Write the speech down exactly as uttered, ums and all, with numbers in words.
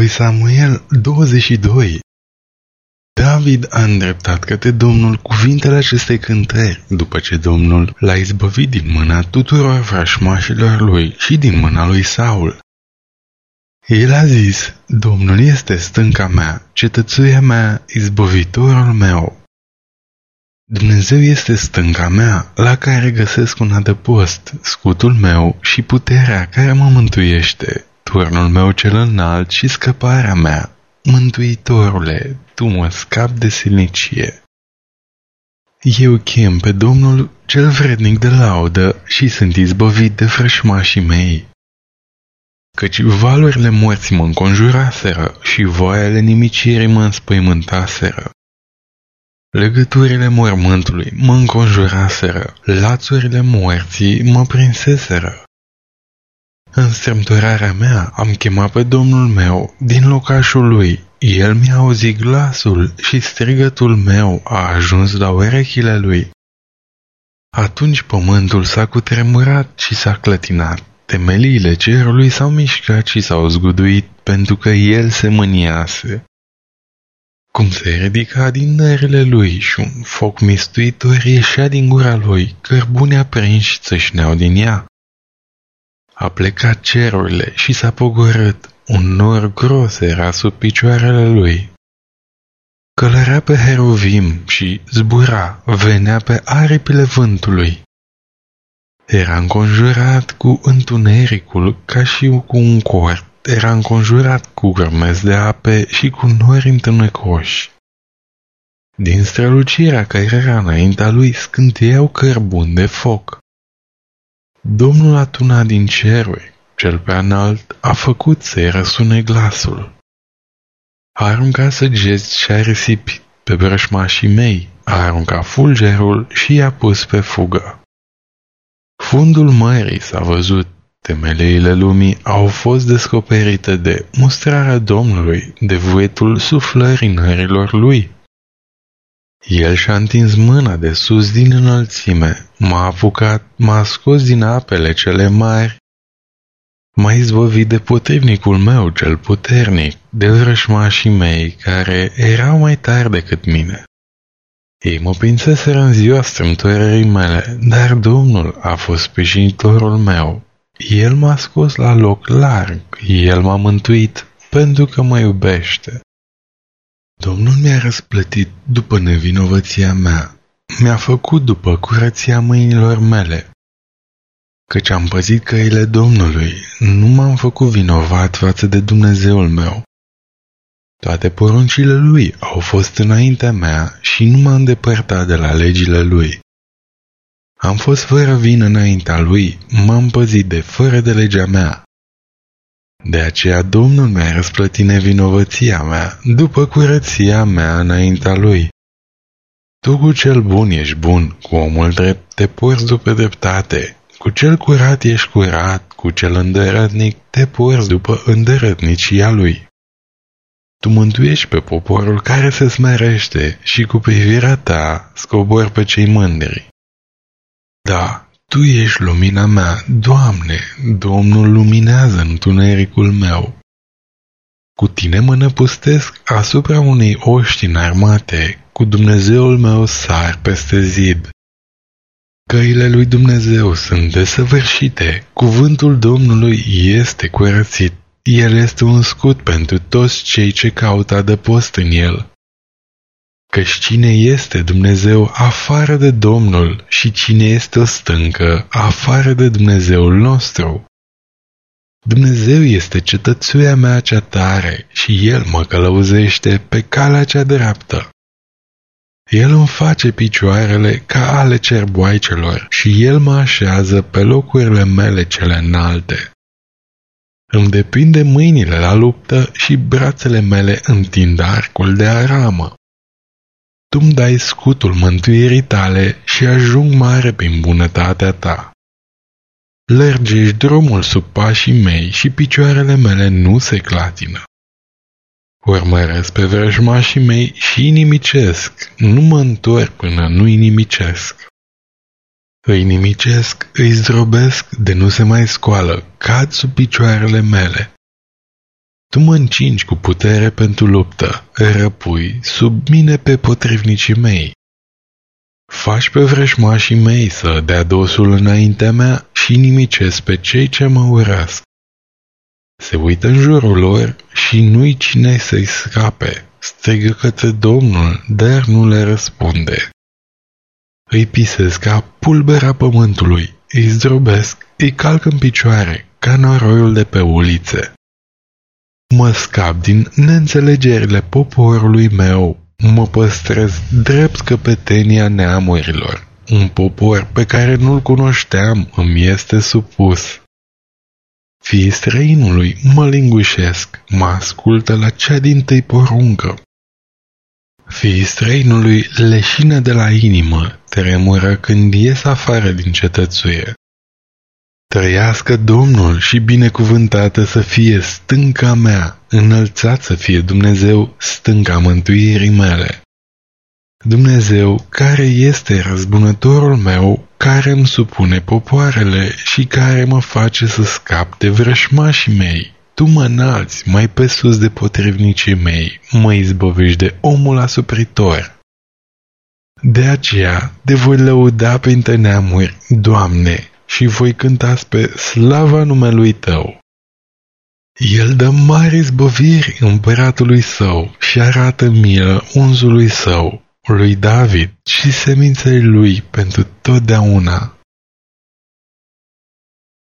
Samuel douăzeci și doi. David a îndreptat către Domnul cuvintele acestei cântări, după ce Domnul l-a izbăvit din mâna tuturor vrășmașilor lui și din mâna lui Saul. El a zis: Domnul este stânca mea, cetățuia mea, izbăvitorul meu. Dumnezeu este stânca mea, la care găsesc un adăpost, scutul meu și puterea care mă mântuiește, turnul meu cel înalt și scăparea mea. Mântuitorule, tu mă scapi de silnicie. Eu chem pe Domnul cel vrednic de laudă și sunt izbăvit de vrășmașii mei. Căci valurile morții mă înconjuraseră și voiele nimicirii mă înspăimântaseră. Legăturile mormântului mă înconjuraseră, lațurile morții mă prinseseră. În strâmtorarea mea am chemat pe Domnul meu din locașul lui. El mi-a auzit glasul și strigătul meu a ajuns la urechile lui. Atunci pământul s-a cutremurat și s-a clătinat. Temeliile cerului s-au mișcat și s-au zguduit pentru că el se mâniase. Cum se ridica din nările lui și un foc mistuitor ieșea din gura lui, cărbuni aprinși țâșneau din ea. A plecat cerurile și s-a pogorât, un nor gros era sub picioarele lui. Călărea pe heruvim și zbura, venea pe aripile vântului. Era înconjurat cu întunericul ca și cu un cort, era înconjurat cu grămezi de ape și cu nori întunecoși. Din strălucirea care era înaintea lui scânteiau cărbuni de foc. Domnul a tunat din ceruri, cel prea înalt a făcut să-i răsune glasul. A aruncat săgeți și a risipit pe vrășmașii mei, a aruncat fulgerul și i-a pus pe fugă. Fundul mării s-a văzut, temeleile lumii au fost descoperite de mustrarea Domnului, de vuietul suflării nărilor lui. El și-a întins mâna de sus din înălțime, m-a apucat, m-a scos din apele cele mari, m-a izbăvit de potrivnicul meu cel puternic, de vrășmașii mei care erau mai tari decât mine. Ei mă prinseseră în ziua strâmtorării mele, dar Domnul a fost sprijinitorul meu. El m-a scos la loc larg, El m-a mântuit pentru că mă iubește. Domnul mi-a răsplătit după nevinovăția mea, mi-a făcut după curăția mâinilor mele. Căci am păzit căile Domnului, nu m-am făcut vinovat față de Dumnezeul meu. Toate poruncile Lui au fost înaintea mea și nu m-am îndepărtat de la legile Lui. Am fost fără vină înaintea Lui, m-am păzit de fără de legea mea. De aceea Domnul mi-a răsplătit nevinovăția mea, după curăția mea înaintea Lui. Tu cu cel bun ești bun, cu omul drept te porți după dreptate, cu cel curat ești curat, cu cel îndărătnic te porți după îndărătnicia lui. Tu mântuiești pe poporul care se smerește și cu privirea ta scobori pe cei mândri. Da, Tu ești lumina mea, Doamne, Domnul luminează întunericul meu. Cu Tine mă năpustesc asupra unei oști înarmate, cu Dumnezeul meu sar peste zid. Căile lui Dumnezeu sunt desăvârșite, cuvântul Domnului este curățit, El este un scut pentru toți cei ce caută adăpost în El. Căci cine este Dumnezeu afară de Domnul și cine este o stâncă afară de Dumnezeul nostru? Dumnezeu este cetățuia mea cea tare și El mă călăuzește pe calea cea dreaptă. El îmi face picioarele ca ale cerboaicelor și El mă așează pe locurile mele cele înalte. Îmi depinde mâinile la luptă și brațele mele întind arcul de aramă. Tu-mi dai scutul mântuirii tale și ajung mare prin bunătatea ta. Lărgești drumul sub pașii mei și picioarele mele nu se clatină. Urmăresc pe vrăjmașii mei și inimicesc, nu mă întorc până nu inimicesc. Îi nimicesc, îi zdrobesc de nu se mai scoală, cad sub picioarele mele. Tu mă încingi cu putere pentru luptă, răpui sub mine pe potrivnicii mei. Faci pe vrăjmașii mei să dea dosul înaintea mea și nimicesc pe cei ce mă urăsc. Se uită în jurul lor și nu-i cine să-i scape, strigă către Domnul, dar nu le răspunde. Îi pisesc ca pulbera pământului, îi zdrobesc, îi calc în picioare, ca noroiul de pe ulițe. Mă scap din neînțelegerile poporului meu, mă păstrez drept căpetenia neamurilor. Un popor pe care nu-l cunoșteam îmi este supus. Fiii străinului mă lingușesc, mă ascultă la cea dintâi poruncă. Fiii străinului leșină de la inimă, tremură când ies afară din cetățuie. Trăiască Domnul și binecuvântată să fie stânca mea, înălțat să fie Dumnezeu, stânca mântuirii mele. Dumnezeu, care este răzbunătorul meu, care îmi supune popoarele și care mă face să scap de vrășmașii mei. Tu mă înalți mai pe sus de potrivnicii mei, mă izbăvești de omul asupritor. De aceea te voi lăuda printre neamuri, Doamne, și voi cânta spre slava numelui Tău. El dă mari izbăviri împăratului său și arată milă unzului său, lui David și seminței lui pentru totdeauna.